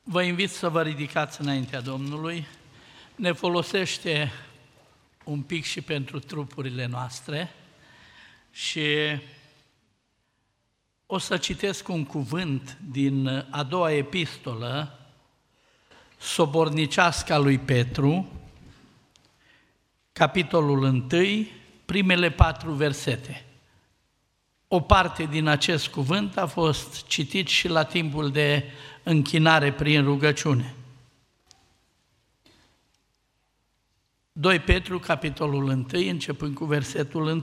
Vă invit să vă ridicați înaintea Domnului. Ne folosește un pic și pentru trupurile noastre și o să citesc un cuvânt din a doua epistolă sobornicească a lui Petru, capitolul 1, primele 4 versete. O parte din acest cuvânt a fost citit și la timpul de închinare prin rugăciune. 2 Petru, capitolul 1, începând cu versetul 1.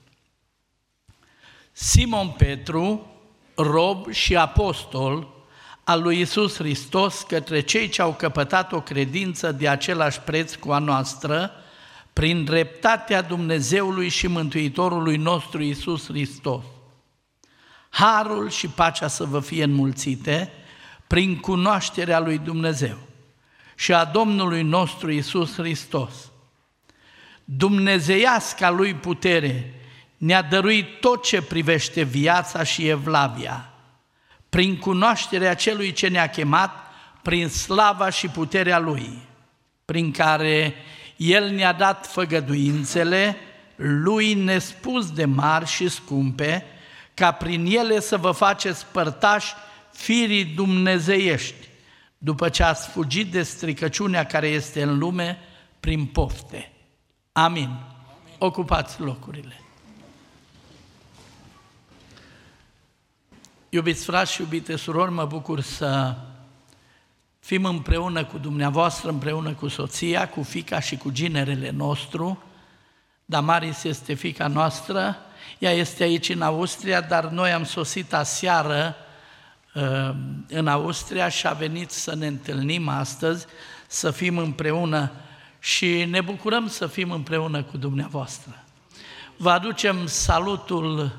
Simon Petru, rob și apostol al lui Iisus Hristos, către cei ce au căpătat o credință de același preț cu a noastră, prin dreptatea Dumnezeului și Mântuitorului nostru Iisus Hristos. Harul și pacea să vă fie înmulțite prin cunoașterea lui Dumnezeu și a Domnului nostru Iisus Hristos. Dumnezeiasca lui putere ne-a dăruit tot ce privește viața și evlavia, prin cunoașterea celui ce ne-a chemat, prin slava și puterea lui, prin care el ne-a dat făgăduințele lui nespus de mari și scumpe, ca prin ele să vă faceți părtași firii dumnezeiești, după ce ați fugit de stricăciunea care este în lume prin pofte. Amin. Ocupați locurile. Iubiți frați și iubite surori, mă bucur să fim împreună cu dumneavoastră, împreună cu soția, cu fiica și cu ginerele nostru. Damaris este fiica noastră, ea este aici în Austria, dar noi am sosit aseară în Austria și a venit să ne întâlnim astăzi, să fim împreună și ne bucurăm să fim împreună cu dumneavoastră. Vă aducem salutul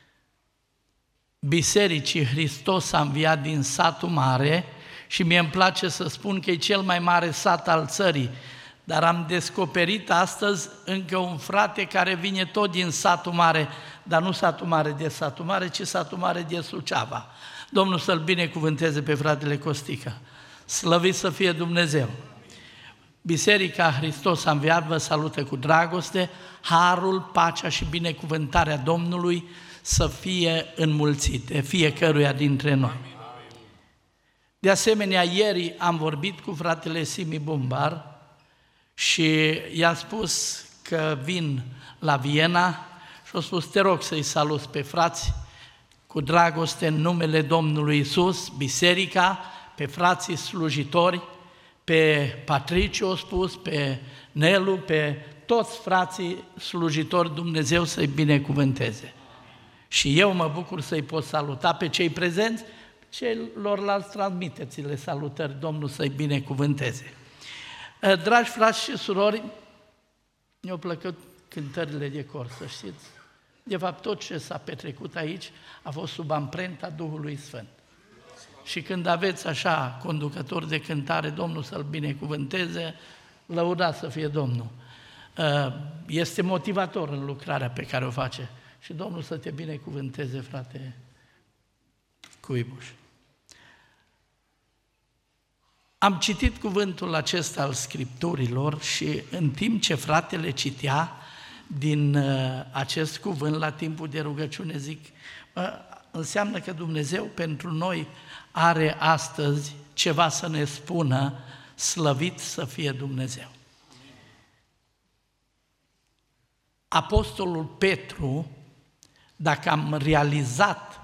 Bisericii Hristos a înviat din satul mare și mie îmi place să spun că e cel mai mare sat al țării, dar am descoperit astăzi încă un frate care vine tot din satul mare, dar nu satul mare de satul mare, ci satul mare de Suceava. Domnul să-l binecuvânteze pe fratele Costică. Slăvit să fie Dumnezeu! Biserica Hristos a înviat vă salută cu dragoste, harul, pacea și binecuvântarea Domnului să fie înmulțite fiecăruia dintre noi. De asemenea, ieri am vorbit cu fratele Simi Bumbar și i-am spus că vin la Viena și a spus, te rog să-i salut pe frați cu dragoste în numele Domnului Iisus, biserica, pe frații slujitori, pe Patriciu a spus, pe Nelu, pe toți frații slujitori, Dumnezeu să-i binecuvânteze. Și eu mă bucur să-i pot saluta pe cei prezenți, celorlalți transmiteți-le salutări, Domnul să-i binecuvânteze. Dragi frați și surori, mi-au plăcut cântările de cor, să știți. De fapt, tot ce s-a petrecut aici a fost sub amprenta Duhului Sfânt. Și când aveți așa conducători de cântare, Domnul să-l binecuvânteze, lăudat să fie Domnul. Este motivator în lucrarea pe care o face. Și Domnul să te binecuvânteze, frate Cuibuș. Am citit cuvântul acesta al Scripturilor și în timp ce fratele citea din acest cuvânt la timpul de rugăciune, zic, înseamnă că Dumnezeu pentru noi are astăzi ceva să ne spună, slăvit să fie Dumnezeu. Apostolul Petru, dacă am realizat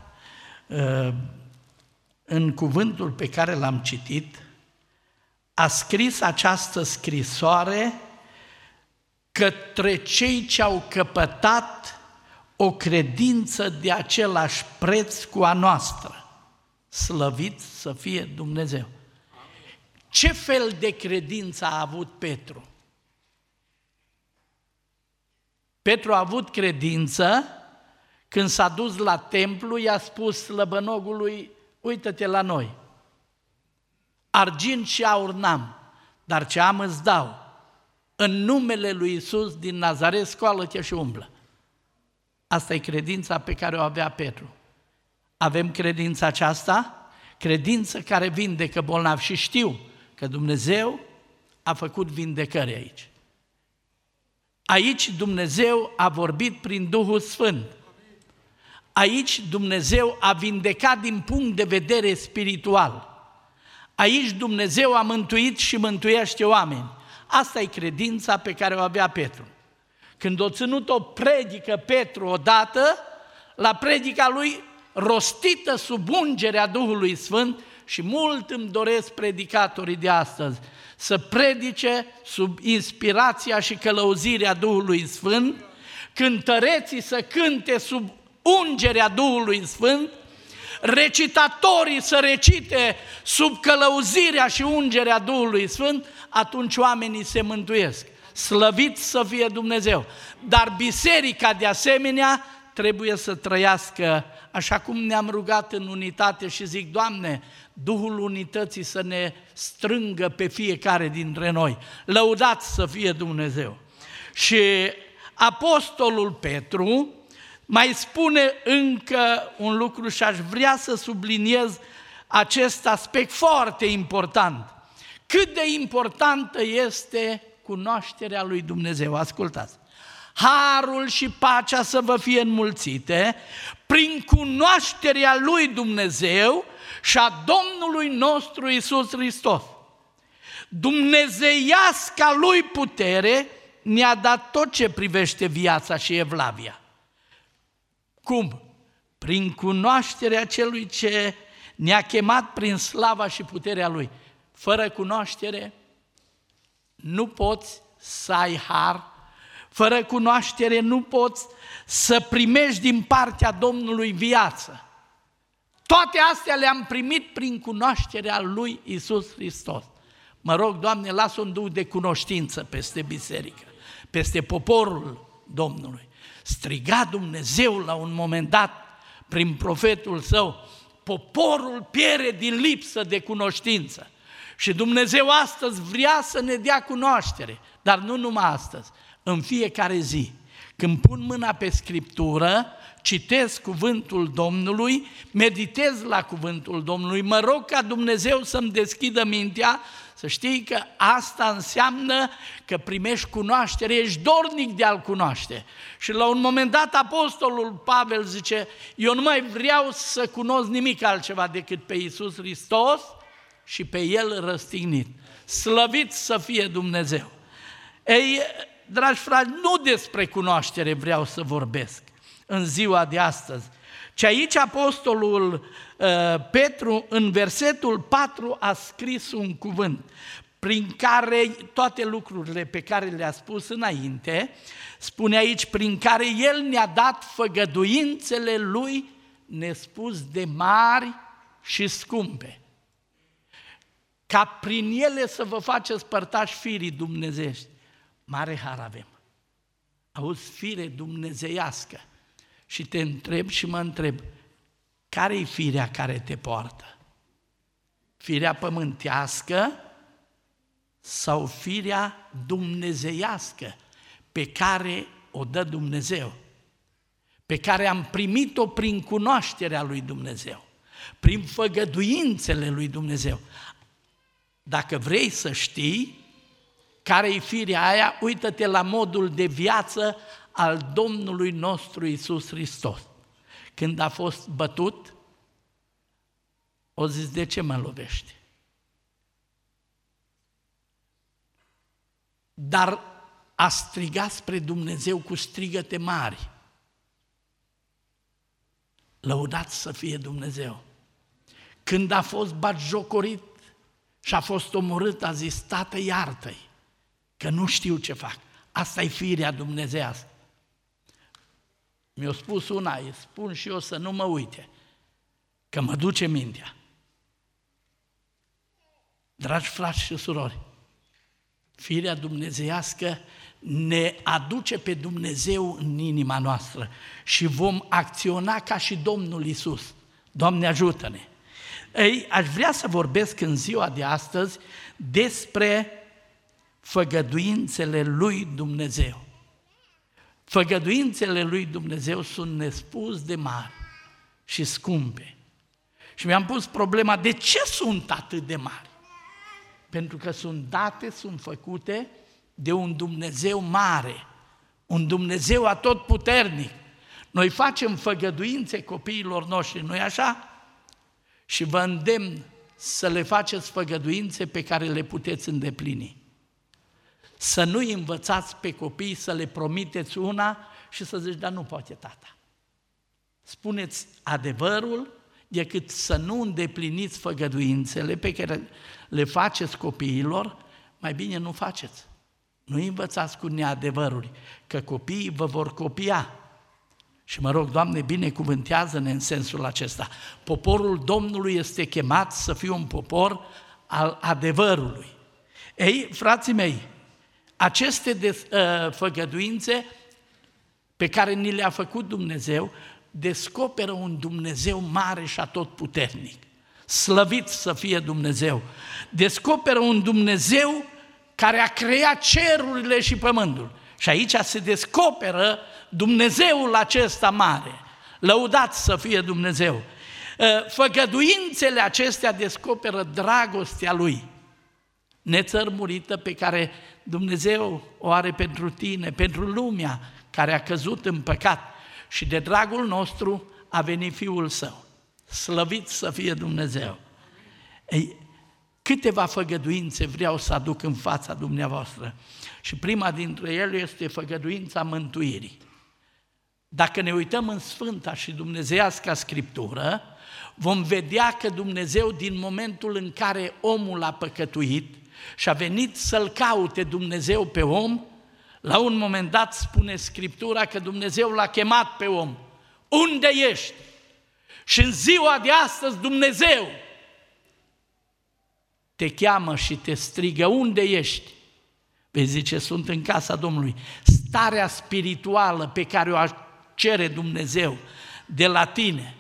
în cuvântul pe care l-am citit, a scris această scrisoare către cei ce au căpătat o credință de același preț cu a noastră. Slăvit să fie Dumnezeu! Ce fel de credință a avut Petru? Petru a avut credință când s-a dus la templu, i-a spus slăbănogului, uită-te la noi, argint și aur n-am, dar ce am îți dau, în numele lui Iisus din Nazaret, scoală-te și umblă. Asta e credința pe care o avea Petru. Avem credința aceasta? credință care vindecă bolnavi. Și știu că Dumnezeu a făcut vindecări aici. Aici Dumnezeu a vorbit prin Duhul Sfânt. Aici Dumnezeu a vindecat din punct de vedere spiritual. Aici Dumnezeu a mântuit și mântuiește oameni. Asta e credința pe care o avea Petru. Când a ținut o predică Petru odată, la predica lui rostită sub ungerea Duhului Sfânt, și mult îmi doresc predicatorii de astăzi să predice sub inspirația și călăuzirea Duhului Sfânt, cântăreții să cânte sub ungerea Duhului Sfânt, recitatorii să recite sub călăuzirea și ungerea Duhului Sfânt, atunci oamenii se mântuiesc. Slăvit să fie Dumnezeu! Dar biserica de asemenea trebuie să trăiască așa cum ne-am rugat în unitate și zic, Doamne, Duhul unității să ne strângă pe fiecare dintre noi. Lăudați să fie Dumnezeu! Și apostolul Petru mai spune încă un lucru și aș vrea să subliniez acest aspect foarte important. Cât de importantă este cunoașterea lui Dumnezeu. Ascultați! Harul și pacea să vă fie înmulțite prin cunoașterea lui Dumnezeu și a Domnului nostru Iisus Hristos. Dumnezeiasca lui putere ne-a dat tot ce privește viața și evlavia. Cum? Prin cunoașterea celui ce ne-a chemat prin slava și puterea lui. Fără cunoaștere nu poți să ai har, fără cunoaștere nu poți să primești din partea Domnului viață. Toate astea le-am primit prin cunoașterea lui Iisus Hristos. Mă rog, Doamne, lasă un duh de cunoștință peste biserică, peste poporul Domnului. Striga Dumnezeu la un moment dat prin profetul său, poporul pierde din lipsă de cunoștință. Și Dumnezeu astăzi vrea să ne dea cunoaștere, dar nu numai astăzi, în fiecare zi. Când pun mâna pe Scriptură, citesc cuvântul Domnului, meditez la cuvântul Domnului, mă rog ca Dumnezeu să-mi deschidă mintea, să știi că asta înseamnă că primești cunoaștere, ești dornic de a-L cunoaște. Și la un moment dat apostolul Pavel zice, eu nu mai vreau să cunosc nimic altceva decât pe Iisus Hristos și pe El răstignit. Slăvit să fie Dumnezeu! Ei, dragi frați, nu despre cunoaștere vreau să vorbesc în ziua de astăzi, ci aici apostolul Petru în versetul 4 a scris un cuvânt prin care toate lucrurile pe care le-a spus înainte, spune aici, prin care El ne-a dat făgăduințele Lui nespus de mari și scumpe, ca prin ele să vă faceți părtași firii dumnezeiești. Mare har avem. Auzi, fire dumnezeiască. Și te întreb și mă întreb, care-i firea care te poartă? Firea pământească sau firea dumnezeiască pe care o dă Dumnezeu? Pe care am primit-o prin cunoașterea lui Dumnezeu, prin făgăduințele lui Dumnezeu. Dacă vrei să știi care-i firea aia, uită-te la modul de viață al Domnului nostru Iisus Hristos. Când a fost bătut, o zis, de ce mă lovești? Dar a strigat spre Dumnezeu cu strigăte mari. Lăudați să fie Dumnezeu! Când a fost batjocorit și a fost omorât, a zis, Tată, iartă-i, că nu știu ce fac. Asta-i firea dumnezeiască. Mi-a spus una, îi spun și eu să nu mă uite, că mă duce mintea. Dragi frați și surori, firea dumnezeiască ne aduce pe Dumnezeu în inima noastră și vom acționa ca și Domnul Iisus. Doamne, ajută-ne! Ei, aș vrea să vorbesc în ziua de astăzi despre făgăduințele lui Dumnezeu. Făgăduințele lui Dumnezeu sunt nespus de mari și scumpe. Și mi-am pus problema, de ce sunt atât de mari? Pentru că sunt făcute de un Dumnezeu mare, un Dumnezeu atotputernic. Noi facem făgăduințe copiilor noștri, nu-i așa? Și vă îndemn să le faceți făgăduințe pe care le puteți îndeplini. Să nu-i învățați pe copii să le promiteți una și să zici, dar nu poate tata. Spuneți adevărul decât să nu îndepliniți făgăduințele pe care le faceți copiilor, mai bine nu faceți. Nu-i învățați cu neadevăruri, că copiii vă vor copia. Și mă rog, Doamne, binecuvântează-ne în sensul acesta. Poporul Domnului este chemat să fie un popor al adevărului. Ei, frații mei, aceste făgăduințe pe care ni le-a făcut Dumnezeu descoperă un Dumnezeu mare și atotputernic. Slăvit să fie Dumnezeu! Descoperă un Dumnezeu care a creat cerurile și pământul. Și aici se descoperă Dumnezeul acesta mare. Lăudat să fie Dumnezeu! Făgăduințele acestea descoperă dragostea Lui nețărmurită pe care Dumnezeu o are pentru tine, pentru lumea care a căzut în păcat. Și de dragul nostru a venit Fiul Său. Slăvit să fie Dumnezeu! Ei, câteva făgăduințe vreau să aduc în fața dumneavoastră. Și prima dintre ele este făgăduința mântuirii. Dacă ne uităm în Sfânta și Dumnezeiasca Scriptură, vom vedea că Dumnezeu, din momentul în care omul a păcătuit și a venit să-L caute Dumnezeu pe om, la un moment dat spune Scriptura că Dumnezeu l-a chemat pe om. Unde ești? Și în ziua de astăzi Dumnezeu te cheamă și te strigă, unde ești? Vei zice, sunt în casa Domnului. Starea spirituală pe care o cere Dumnezeu de la tine,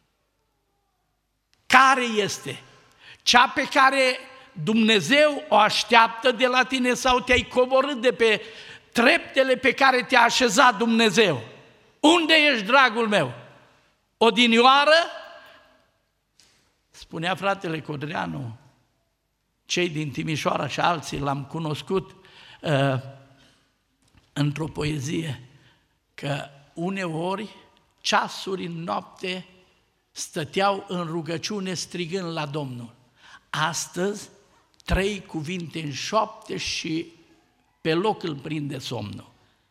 care este? Cea pe care Dumnezeu o așteaptă de la tine sau te-ai coborât de pe treptele pe care te-a așezat Dumnezeu? Unde ești, dragul meu? Odinioară? Spunea fratele Codreanu, cei din Timișoara și alții l-am cunoscut într-o poezie, că uneori ceasuri în noapte stăteau în rugăciune strigând la Domnul. Astăzi 3 cuvinte în șoapte și pe loc îl prinde somnul.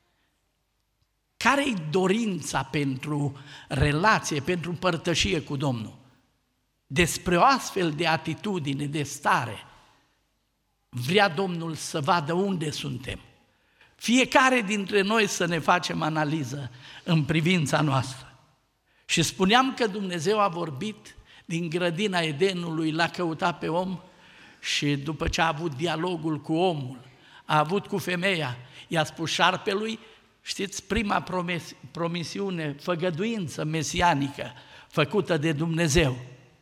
Care-i dorința pentru relație, pentru părtășie cu Domnul? Despre o astfel de atitudine, de stare, vrea Domnul să vadă unde suntem. Fiecare dintre noi să ne facem analiză în privința noastră. Și spuneam că Dumnezeu a vorbit din grădina Edenului, l-a căutat pe om și după ce a avut dialogul cu omul, a avut cu femeia, i-a spus șarpelui, știți, prima promisiune, făgăduință mesianică făcută de Dumnezeu.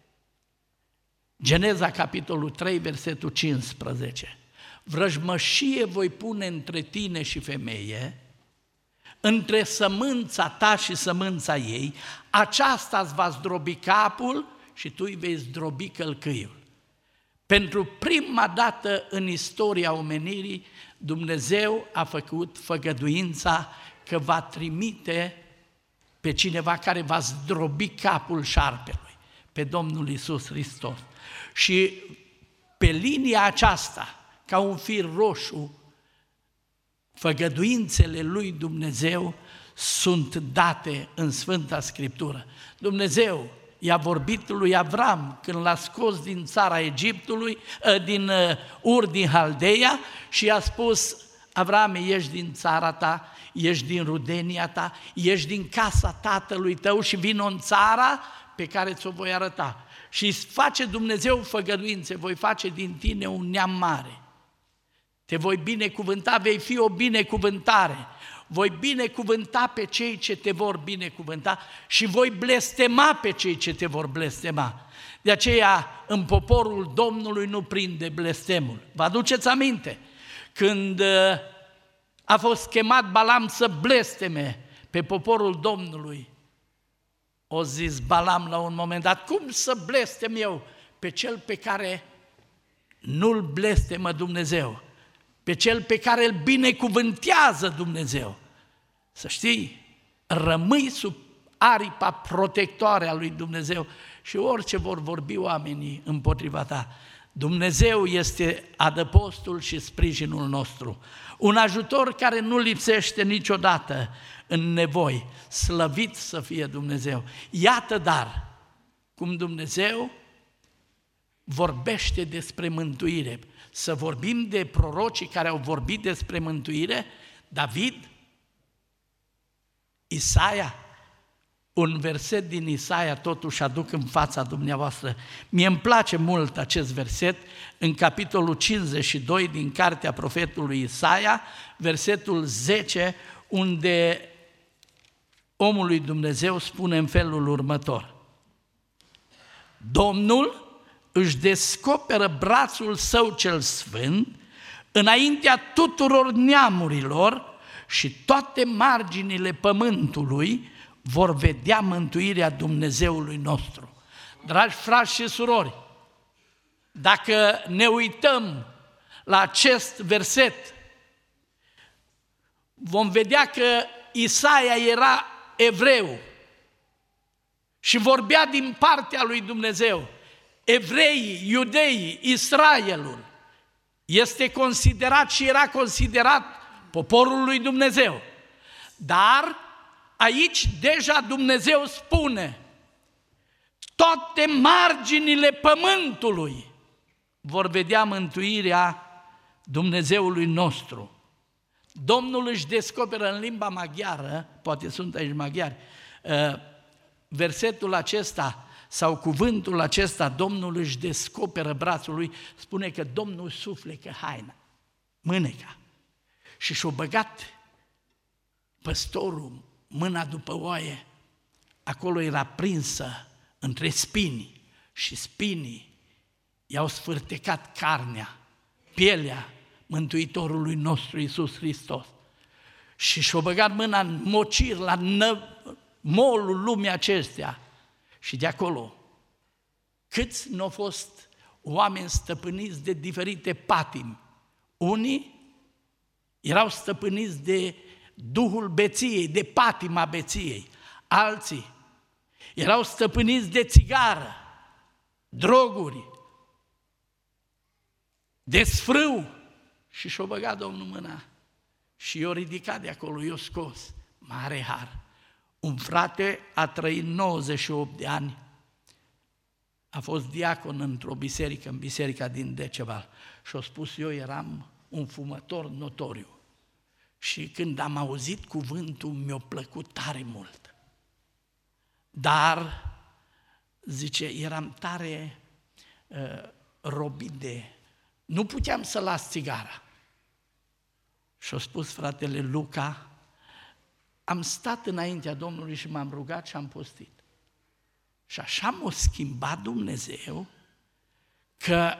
Geneza, capitolul 3, versetul 15. Vrăjmășie voi pune între tine și femeie, între sămânța ta și sămânța ei, aceasta îți va zdrobi capul și tu îi vei zdrobi călcâiul. Pentru prima dată în istoria omenirii, Dumnezeu a făcut făgăduința că va trimite pe cineva care va zdrobi capul șarpelui, pe Domnul Iisus Hristos. Și pe linia aceasta, ca un fir roșu, făgăduințele lui Dumnezeu sunt date în Sfânta Scriptură. Dumnezeu i-a vorbit lui Avram când l-a scos din țara Egiptului, din Ur, din Haldeia, și i-a spus, Avrame, ieși din țara ta, ieși din rudenia ta, ieși din casa tatălui tău și vino în țara pe care ți-o voi arăta. Și face Dumnezeu făgăduințe, voi face din tine un neam mare. Te voi binecuvânta, vei fi o binecuvântare. Voi binecuvânta pe cei ce te vor binecuvânta și voi blestema pe cei ce te vor blestema. De aceea, în poporul Domnului nu prinde blestemul. Vă aduceți aminte? Când a fost chemat Balam să blesteme pe poporul Domnului, o zis Balam la un moment dat, cum să blestem eu pe cel pe care nu-l blestemă Dumnezeu, pe cel pe care îl binecuvântează Dumnezeu? Să știi, rămâi sub aripa protectoare a lui Dumnezeu și orice vor vorbi oamenii împotriva ta, Dumnezeu este adăpostul și sprijinul nostru, un ajutor care nu lipsește niciodată în nevoi, slăvit să fie Dumnezeu. Iată dar cum Dumnezeu vorbește despre mântuire. Să vorbim de prorocii care au vorbit despre mântuire, David, Isaia. Un verset din Isaia totuși aduc în fața dumneavoastră. Mie îmi place mult acest verset în capitolul 52 din cartea profetului Isaia, versetul 10, unde omul lui Dumnezeu spune în felul următor: Domnul își descoperă brațul său cel sfânt înaintea tuturor neamurilor și toate marginile pământului vor vedea mântuirea Dumnezeului nostru. Dragi frați și surori, dacă ne uităm la acest verset, vom vedea că Isaia era evreu și vorbea din partea lui Dumnezeu. Evreii, iudeii, Israelul este considerat și era considerat poporul lui Dumnezeu. Dar aici deja Dumnezeu spune: toate marginile pământului vor vedea mântuirea Dumnezeului nostru. Domnul își descoperă în limba maghiară, poate sunt aici maghiari, versetul acesta sau cuvântul acesta, Domnul își descoperă brațul lui, spune că Domnul suflecă haina, mâneca, și și-a băgat păstorul mâna după oaie, acolo era prinsă între spini și spinii i-au sfârtecat carnea, pielea Mântuitorului nostru Iisus Hristos. Și și-a băgat mâna în mocir, la molul lumii acestea. Și de acolo, câți n-au fost oameni stăpâniți de diferite patimi? Unii erau stăpâniți de duhul beției, de patima beției. Alții erau stăpâniți de țigară, droguri, de sfrâu. Și și-o băgat Domnul mâna și i-o ridicat de acolo, i-o scos. Mare har. Un frate a trăit 98 de ani, a fost diacon într-o biserică, în biserica din Deceval. Și-a spus: eu eram un fumător notoriu. Și când am auzit cuvântul, mi-a plăcut tare mult. Dar, zice, eram tare robit de... Nu puteam să las țigara. Și-a spus fratele Luca: am stat înaintea Domnului și m-am rugat și am postit. Și așa m-a schimbat Dumnezeu că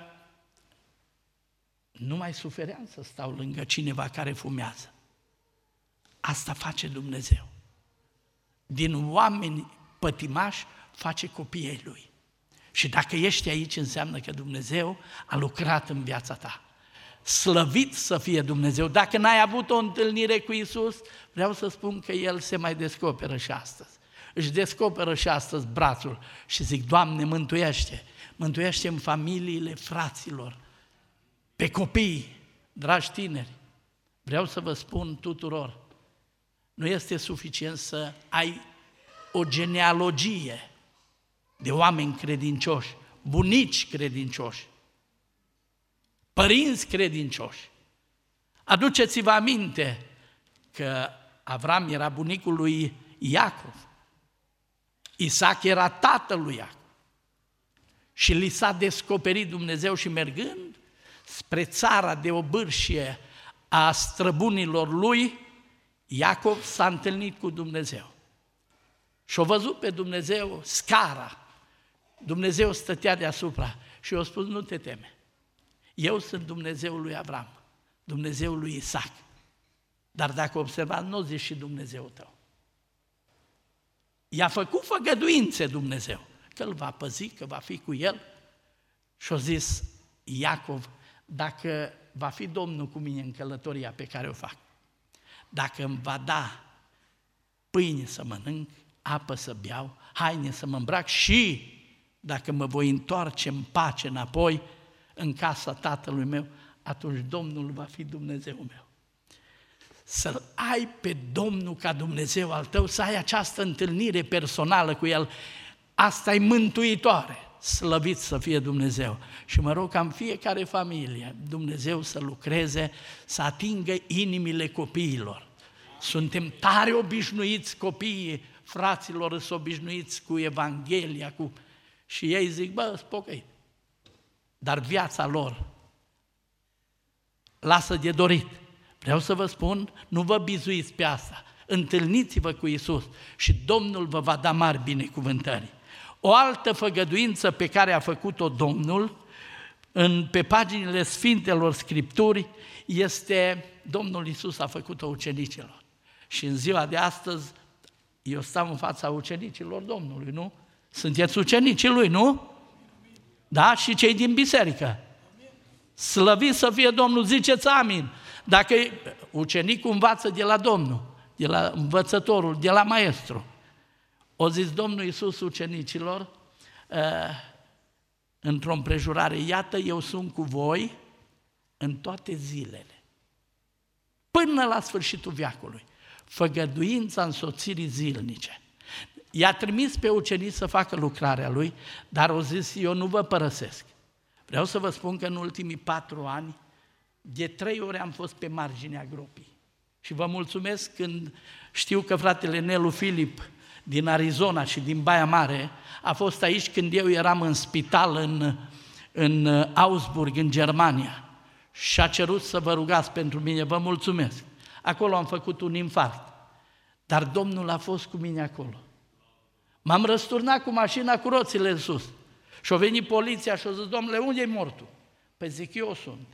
nu mai sufeream să stau lângă cineva care fumează. Asta face Dumnezeu. Din oameni pătimași face copiii Lui. Și dacă ești aici, înseamnă că Dumnezeu a lucrat în viața ta. Slăvit să fie Dumnezeu! Dacă n-ai avut o întâlnire cu Iisus, vreau să spun că El se mai descoperă și astăzi. Își descoperă și astăzi brațul și zic: Doamne, mântuiește! Mântuiește în familiile fraților, pe copii, dragi tineri. Vreau să vă spun tuturor, nu este suficient să ai o genealogie de oameni credincioși, bunici credincioși, părinți credincioși. Aduceți-vă aminte că Avram era bunicul lui Iacov, Isaac era tatăl lui Iacov și li s-a descoperit Dumnezeu și mergând spre țara de obârșie a străbunilor lui, Iacov s-a întâlnit cu Dumnezeu și-a văzut pe Dumnezeu scara. Dumnezeu stătea deasupra și i-a spus: nu te teme, eu sunt Dumnezeul lui Avram, Dumnezeul lui Isaac. Dar dacă observați, nu zici și Dumnezeul tău. I-a făcut făgăduințe Dumnezeu, că îl va păzi, că va fi cu el. Și-a zis Iacov, dacă va fi Domnul cu mine în călătoria pe care o fac, dacă îmi va da pâine să mănânc, apă să beau, haine să mă îmbrac și dacă mă voi întoarce în pace înapoi în casa tatălui meu, atunci Domnul va fi Dumnezeul meu. Să-L ai pe Domnul ca Dumnezeu al tău, să ai această întâlnire personală cu El, asta e mântuitoare. Slăvit să fie Dumnezeu. Și mă rog ca în fiecare familie Dumnezeu să lucreze, să atingă inimile copiilor. Suntem tare obișnuiți copiii, fraților, sunt obișnuiți cu Evanghelia, și ei zic, bă, spocăi. Dar viața lor lasă de dorit. Vreau să vă spun, nu vă bizuiți pe asta. Întâlniți-vă cu Iisus și Domnul vă va da mari binecuvântări. O altă făgăduință pe care a făcut-o Domnul pe paginile Sfintelor Scripturi este, Domnul Iisus a făcut-o ucenicilor. Și în ziua de astăzi, eu stau în fața ucenicilor Domnului, nu? Sunteți ucenicii Lui, nu? Da? Și cei din biserică. Slăvit să fie Domnul, ziceți amin. Dacă ucenicul învață de la Domnul, de la învățătorul, de la maestru, o zis Domnul Iisus ucenicilor, într-o împrejurare, iată, eu sunt cu voi în toate zilele, până la sfârșitul veacului. Făgăduința însoțirii zilnice. I-a trimis pe ucenici să facă lucrarea Lui, dar au zis, eu nu vă părăsesc. Vreau să vă spun că în ultimii 4 ani, de 3 ori am fost pe marginea gropii. Și vă mulțumesc când știu că fratele Nelu Filip din Arizona și din Baia Mare a fost aici când eu eram în spital în Augsburg, în Germania. Și a cerut să vă rugați pentru mine, vă mulțumesc. Acolo am făcut un infarct, dar Domnul a fost cu mine acolo. M-am răsturnat cu mașina cu roțile în sus. Și-a venit poliția și-a zis, domnule, unde-i mortul? Păi zic, eu sunt.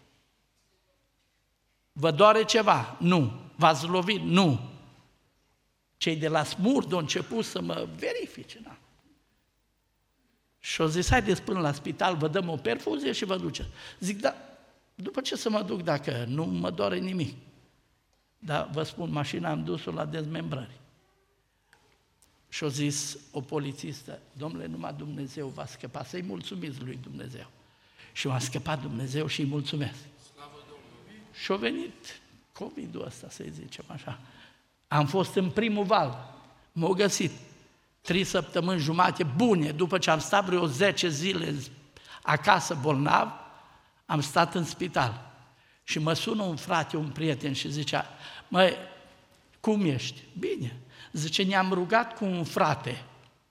Vă doare ceva? Nu. V-ați lovit? Nu. Cei de la Smurd au început să mă verifice. Da. Și-au zis, haideți până la spital, vă dăm o perfuzie și vă duceți. Zic, da, după ce să mă duc dacă nu mă doare nimic? Dar vă spun, mașina am dus-o la dezmembrări. Și-a zis o polițistă, domnule, numai Dumnezeu va scăpa, să-i mulțumiți lui Dumnezeu. Și m-a scăpat Dumnezeu și îi mulțumesc. Și-a venit COVID-ul ăsta, să-i zicem așa. Am fost în primul val, m-au găsit 3 săptămâni jumate bune, după ce am stat vreo 10 zile acasă bolnav, am stat în spital. Și mă sună un frate, un prieten și zicea, măi, cum ești? Bine. Zice, ne-am rugat cu un frate.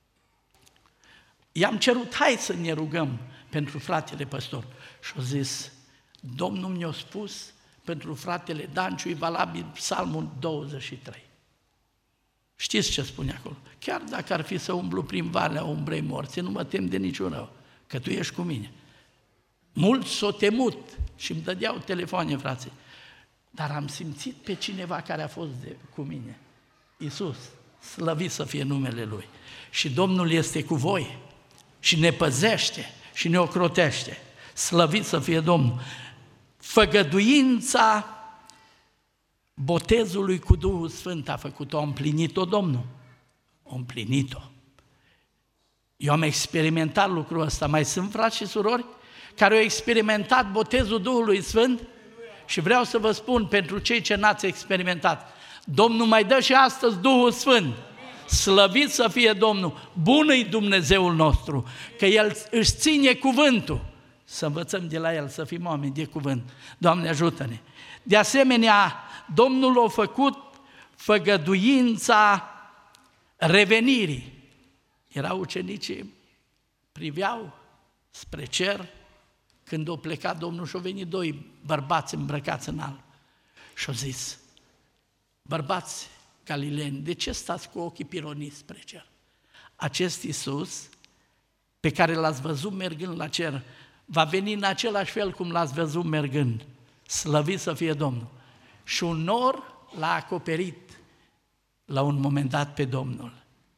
I-am cerut, hai să ne rugăm pentru fratele păstor. Și a zis, Domnul mi-a spus, pentru fratele Danciu e valabil Psalmul 23. Știți ce spune acolo? Chiar dacă ar fi să umblu prin valea umbrei morții, nu mă tem de niciun rău, că tu ești cu mine. Mulți s-au temut și îmi dădeau telefoane, frații. Dar am simțit pe cineva care a fost cu mine. Iisus, slăvit să fie numele Lui. Și Domnul este cu voi și ne păzește și ne ocrotește. Slăvit să fie Domnul. Făgăduința botezului cu Duhul Sfânt a făcut-o, a împlinit-o Domnul. A împlinit-o. Eu am experimentat lucrul ăsta. Mai sunt frați și surori care au experimentat botezul Duhului Sfânt? Și vreau să vă spun, pentru cei ce n-ați experimentat, Domnul mai dă și astăzi Duhul Sfânt. Slăvit să fie Domnul, bun-i Dumnezeul nostru, că El își ține cuvântul. Să învățăm de la El, să fim oameni de cuvânt. Doamne, ajută-ne! De asemenea, Domnul a făcut făgăduința revenirii. Erau ucenicii, priveau spre cer, când a plecat Domnul și au venit 2 bărbați îmbrăcați în alb. Și au zis, bărbați galileni, de ce stați cu ochii pironiți spre cer? Acest Iisus, pe care l-ați văzut mergând la cer, va veni în același fel cum l-ați văzut mergând. Slăvit să fie Domnul. Și un nor l-a acoperit la un moment dat pe Domnul.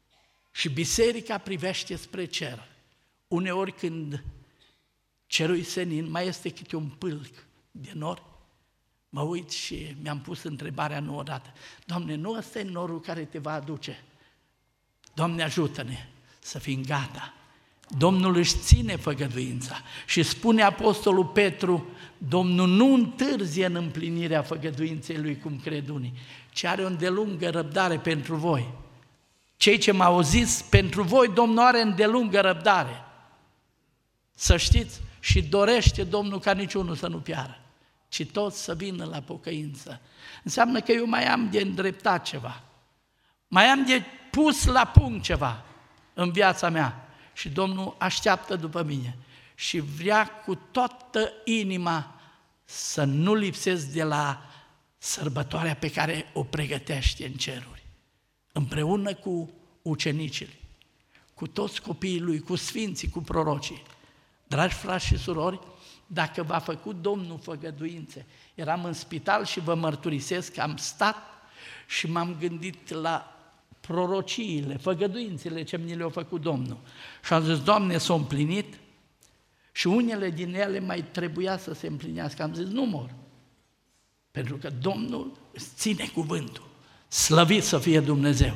Și biserica privește spre cer. Uneori când cerul e senin, mai este câte un pâlc de nori. Mă uit și mi-am pus întrebarea nu odată. Doamne, nu ăsta e norul care te va aduce. Doamne, ajută-ne să fim gata. Domnul își ține făgăduința și spune Apostolul Petru, Domnul nu întârzie în împlinirea făgăduinței Lui, cum cred unii, ci are o îndelungă răbdare pentru voi. Cei ce m-au zis, pentru voi Domnul are îndelungă răbdare. Să știți, și dorește Domnul ca niciunul să nu piară, ci toți să vină la pocăință. Înseamnă că eu mai am de îndreptat ceva, mai am de pus la punct ceva în viața mea și Domnul așteaptă după mine și vrea cu toată inima să nu lipsesc de la sărbătoarea pe care o pregătește în ceruri, împreună cu ucenicii, cu toți copiii Lui, cu sfinții, cu prorocii. Dragi frați și surori, dacă v-a făcut Domnul făgăduințe, eram în spital și vă mărturisesc că am stat și m-am gândit la prorociile, făgăduințele ce mi le-a făcut Domnul. Și am zis, Doamne, s-au împlinit? Și unele din ele mai trebuia să se împlinească. Am zis, nu mor. Pentru că Domnul îți ține cuvântul. Slăvit să fie Dumnezeu.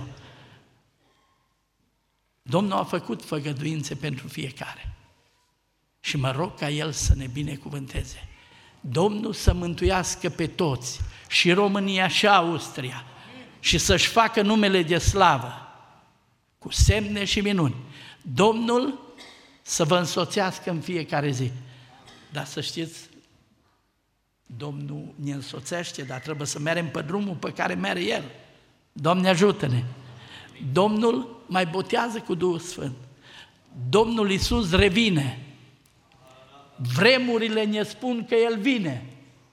Domnul a făcut făgăduințe pentru fiecare. Și mă rog ca El să ne binecuvânteze. Domnul să mântuiască pe toți, și România și Austria, și să-și facă numele de slavă, cu semne și minuni. Domnul să vă însoțească în fiecare zi. Dar să știți, Domnul ne însoțește, dar trebuie să mergem pe drumul pe care merge El. Doamne, ajută-ne! Domnul mai botează cu Duhul Sfânt. Domnul Iisus revine. Vremurile ne spun că El vine.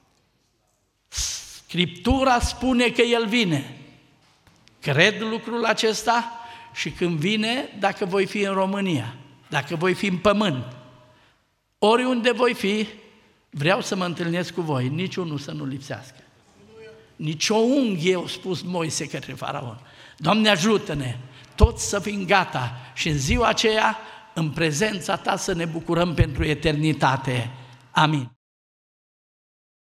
Scriptura spune că El vine. Cred lucrul acesta și când vine, dacă voi fi în România, dacă voi fi în pământ, oriunde voi fi, vreau să mă întâlnesc cu voi, niciunul să nu lipsească. Nici o unghie, a spus Moise către Faraon. Doamne, ajută-ne, toți să fim gata și în ziua aceea, în prezența Ta, să ne bucurăm pentru eternitate. Amin.